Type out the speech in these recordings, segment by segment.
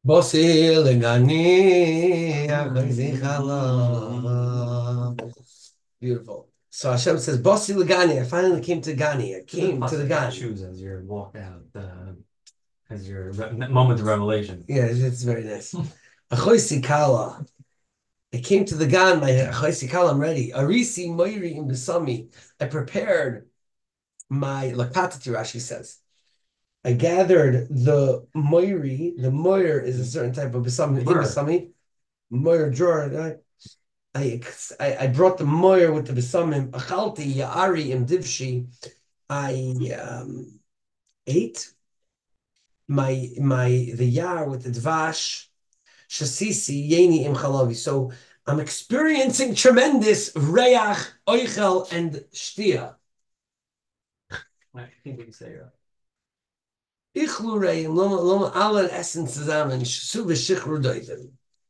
Bosil Gani, beautiful. So Hashem says, Bosil Gani. I finally came to Gani. I came to the Gani. Choose as your walk out, as your moment of revelation. Yeah, it's very nice. Achoisi Kala. I came to the Gan, my Achoisi Kala, I'm ready. Arisi Moiri in Besami. I prepared my Lakatati, Rashi says. I gathered the Moiri. The Moir is a certain type of Besami. In Besami. Moir drawer. I brought the moyer with the besamim. Achalti ya'ari im divshi. I ate the yar with the dvash. Shasisi yeni im chalavi. So I'm experiencing tremendous reach, oichel, and shtia. I think we can say that. Ichlu reim loma alle essen zusammen. Shu v'shichru doitem.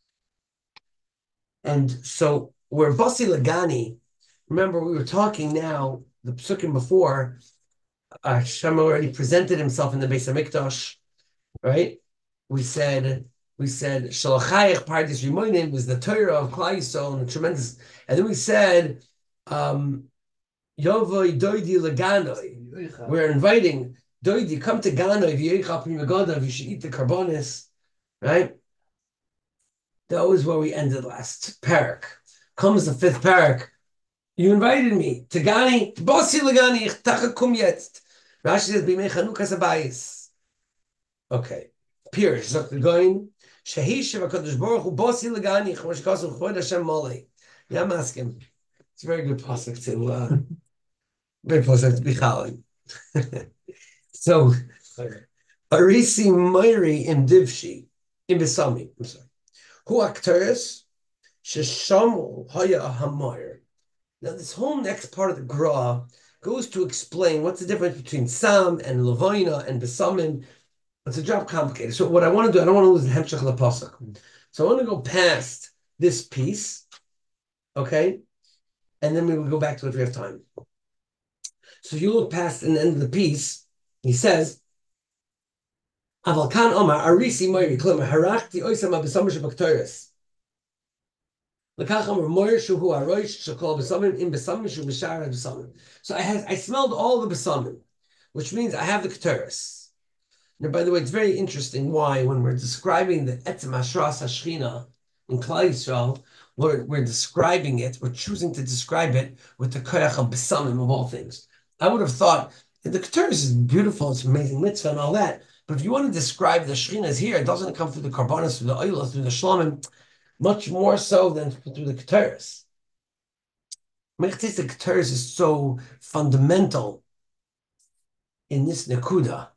And so we're Basi Lagani. Remember, we were talking now, the psukim before, Hashem already presented himself in the Beis Hamikdash, right? We said, Shalachayach Pardes Rimonim was the Torah of Klal Yisrael, and tremendous. And then we said, Yovoi Doidi Laganoi. We're inviting Doidi, come to Ganoi, you should eat the carbonis, right? That was where we ended last parak. Comes the fifth parak. You invited me to Gani, Bossi Lagani, ich tachakum jetzt. Rashi says, Bimei Chanukas Abayis. Okay. Pirish, Dr. Goin, Shehi Sheva Kadosh Baruch Hu, Bossi Lagani, Chosh Kasu, Chod Hashem Molei. Yeah, I'm asking. It's a very good pasuk to be chalin. So, Arisi Moiri in Divshi, in Besami, I'm sorry. Hu Akteris, Sheshamu Haya Hamoyer. Now, this whole next part of the Gra goes to explain what's the difference between Sam and Levina and Besamim. It's a job complicated. So what I want to do, I don't want to lose the Hemshech Pasuk. So I want to go past this piece, okay? And then we will go back to it if we have time. So if you look past the end of the piece, he says, Aval kan omar arisi moiri klima harachti oisam abesamim shebaktoris. So I smelled all the besamim, which means I have the keteris. Now, by the way, it's very interesting why when we're describing the etzem hashras hashchina in Klal Yisrael, we're describing it, we're choosing to describe it with the koyach of besamim of all things. I would have thought the keteris is beautiful, it's amazing mitzvah and all that, but if you want to describe the shchinas here, it doesn't come through the karbanos, through the oilah, through the shlomim, much more so than through the keteris. The keteris is so fundamental in this nekuda.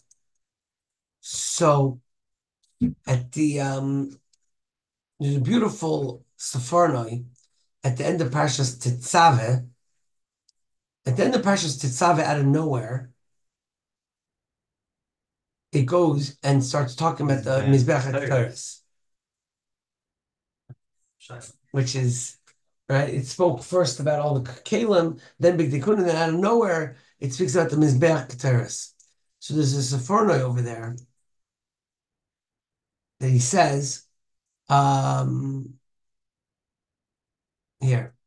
So at the there's a beautiful Sefarnoi at the end of Parshas Tetzaveh. At the end of Parshas Tetzaveh, out of nowhere, it goes and starts talking about the Mizbeach HaKeteris, which is, right, it spoke first about all the Kalim, then Big Tikkun, and then out of nowhere, it speaks about the Mizbeach HaKeteris. So there's a Sefarnoi over there that he says, here.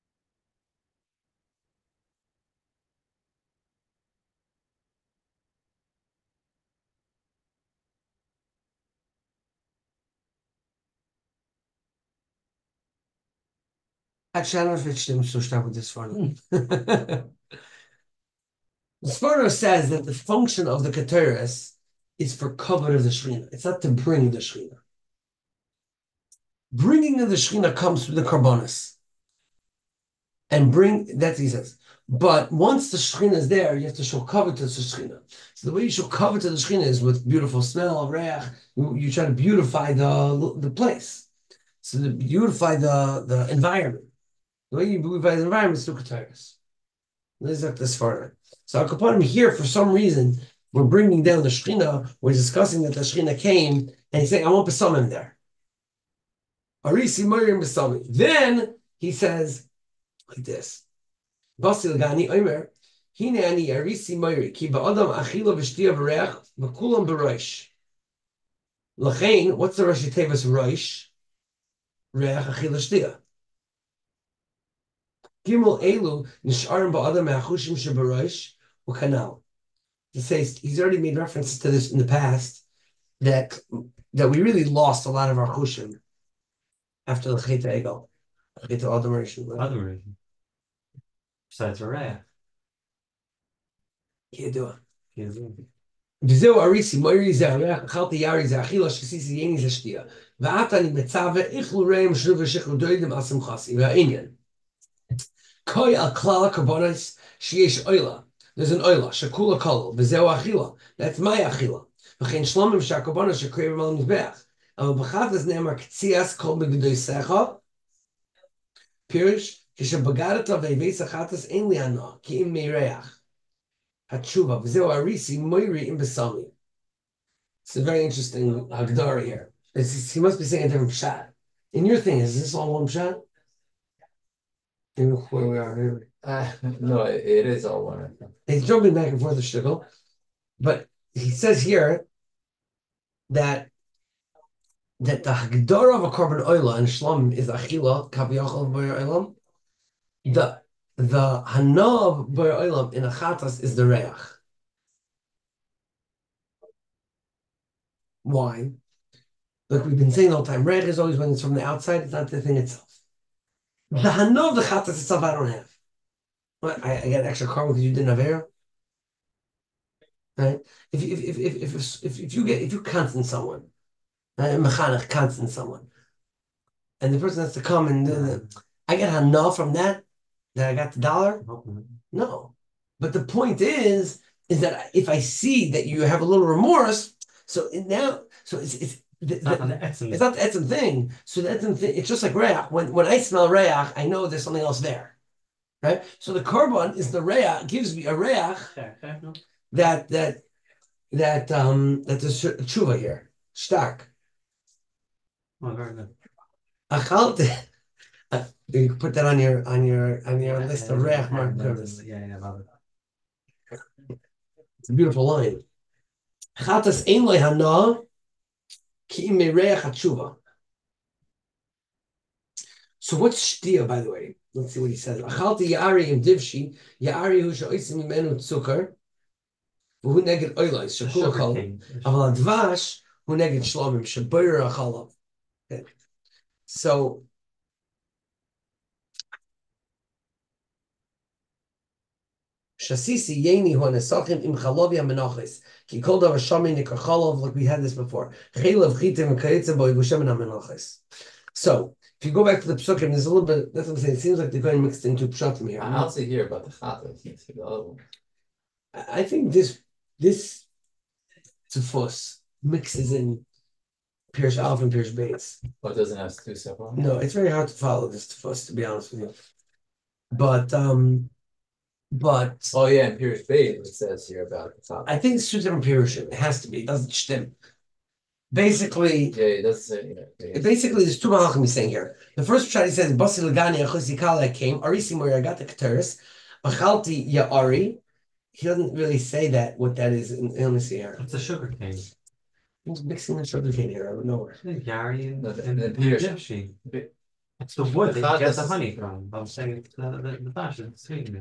Actually, I don't know if it stimmt so stark with this Sforno. The Sforno says that the function of the Keteris is for cover of the Shechina. It's not to bring the Shechina. Bringing of the Shechina comes through the Karbonis. And that's what he says. But once the Shechina is there, you have to show cover to the Shechina. So the way you show cover to the Shechina is with beautiful smell, reach. You try to beautify the place. So to beautify the environment. The way you beautify the environment is through Keteris. This is like this far. So Al Kapanim here, for some reason, we're bringing down the Shechina. We're discussing that the Shechina came, and he's saying, I want Besamim there. Arisi Moirim Besamim. Then he says, like this. Basil Gani Omer, Hine ani Arisi Moiri, Ki ba'adam achila v'shtia v'reach, v'kulam b'roish. Lachain, what's the Rashi Tevas Roish? Reach Achila Shtia. Gimel Elu Nisharim Ba'adam Me'achushim Shebaroish U'Kanal. He says he's already made references to this in the past that we really lost a lot of our chushim after the Chet Egel, Chet Adam Rishon. Other reason. Besides Araya. Can't do it. Can't do it. וזהו אריסי, מוירי זה הריח, אכלתי ירי זה אכילה, שסיסי יני זה שתייה. ועתה אני מצווה, איכלו רעים שנו ושכלו דוידם על שמחסי. והעניין, כוי על כלל הקרבונס שיש אוילה. There's an oila, shakula kol, וזהו אכילה. That's my אכילה. וכן שלומם שהקרבונס שקריבים על המזבח. אבל בחטא זה נאמר קציאס כל בגדוי סכה. פירוש, כשבגדת והבייס החטא אין לי ענה, כי אם מריח. Hatshuva, v'zeu arisi moiri im besami. It's a very interesting Hagdara here. He must be saying a different pshat. In your thing, is this all one pshat? Where we are here. No, it is all one. He's jumping back and forth the shtickle, but he says here that the Hagdara of a korban oila and shlam is achila kaviyachol b'yer olam. The hanav b'yer olam in a chatas is the reach. Why? Like we've been saying all the time, reich is always when it's from the outside, it's not the thing itself. The hanav, the chatas itself, I don't have. What? I got extra carbon because you didn't have air. Right? If you constant someone, mechanech constant someone, and the person has to come and I get hanav from that I got the dollar. No, but the point is that if I see that you have a little remorse, it's not the etzem thing. So the etzem thing, it's just like reach. When I smell reach, I know there's something else there, right? So the korban is the reach, gives me a reach that there's a tshuva here. Stark. Oh, very good. Achalte. You can put that on your list of reach markers. Yeah, love it. It's a beautiful line. Chatas ein lo hana ki im reach hatshuva. So what's shtia, by the way? Let's see what he says. Achalti yari im divshi, yari hu she'oisim imenu tzukar, v'hu neged oilais, shakul kol, aval advash hu neged shlomim, sheboyer achalav. So Shasisi yeni hu anesachim im chalovia menachis. Ki kol davar shami nikar chalav, like we had this before. Chelav chitim v'kayetze bo yivushem menachis. So if you go back to the psukim, there's a little bit. That's what I'm saying. It seems like they're going mixed into pshatim here. I'll see here about the chatas. I think this tefus mixes in Pirush Aleph and Pirush Beis. Well, it doesn't have two separate. No, it's very hard to follow this tefus, to be honest with you. But oh yeah, in Pirush Beis it says here about the chatas. I think it's two different pirushim. It has to be. It doesn't stem. Basically, Yeah, it does say. basically, there's two malachim he's saying here. The first pshat he says, "Basi legani achusi kala came arisi mori agata keteris achalti ya'ari." He doesn't really say that what that is. Let me see here. It's a sugar cane. He's mixing the sugar cane here out of nowhere. Yari and the Dimshi. It's the wood The that you get the chatas- honey from. I'm saying it's the fashion. It's sweetener.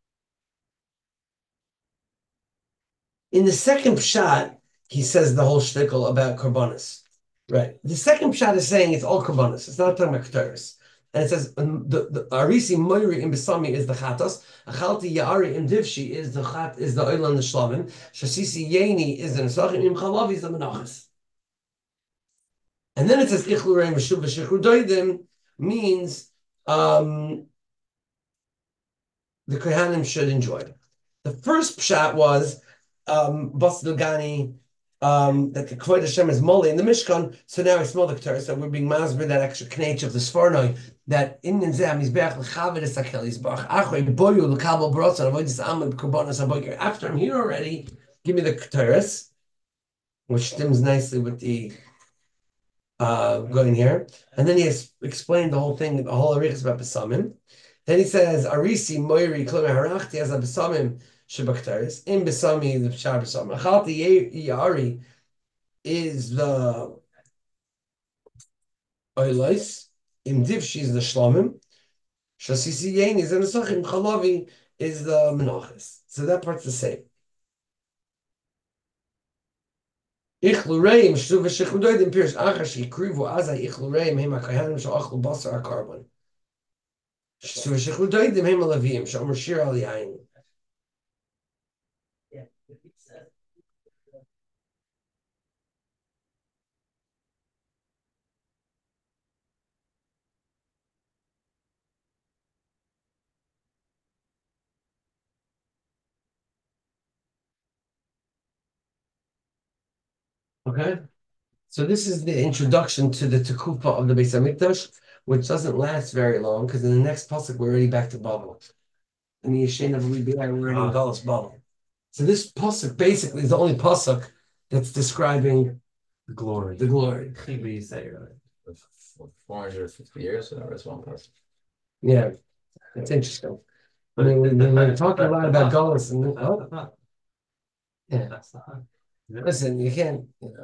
In the second pshat, he says the whole shtickle about karbonis. Right. The second pshat is saying it's all karbonis. It's not talking about keteris. And it says the arisi moiri in besami is the chatos, achalti yari in divshi is the oil and the shlavim, shasisi yeni is the nesachim, im chalavi is the menachas. And then it says ichlu reim v'shuv v'shechru doidim means the kohanim should enjoy. The first pshat was bas dogani. That the Kvod Hashem is mole in the Mishkan, so now I smell the Keter, so we're being masber that extra knech of the Sfornoi, that in the Zeh Mizbeach l'chavet esakel yisbach achrei boyu l'kabel brotzon avoidis amud b'korbanos aboker. After I'm here already, give me the Keteris, which stems nicely with the going here, and then he has explained the whole thing, the whole arichas about besamim. Then he says arisi moiri klomer harachti as a besamim. Shebaktaris in besami the pshar besamim. Achalti yari is the Oilais, Imdiv, she's the Shlomim. Shasisi Yain is the Nesachim, Chalavi is the Menachas. So that part's the same. Ichlureim, Shtu v'Shechudoidim, Pirush Achar, Shekrivu, Azai, Ichlureim, Hema Kahanim, Shachlu Basar, Akarban. Shtu v'Shechudoidim, Hema Levim, Shomer Shir Al Yain. Okay? So this is the introduction to the Tekufa of the Beis Hamikdash, which doesn't last very long, because in the next pasuk we're already back to Babel. In the Yeshen of Libya, we're already in Galus Babel. So this pasuk basically is the only pasuk that's describing The glory. the glory. You say right. 450 years, whatever, it's one person. Yeah, it's interesting. I mean, we're talking a lot about Galus, and That's not. yeah. That's not. Listen, you can't.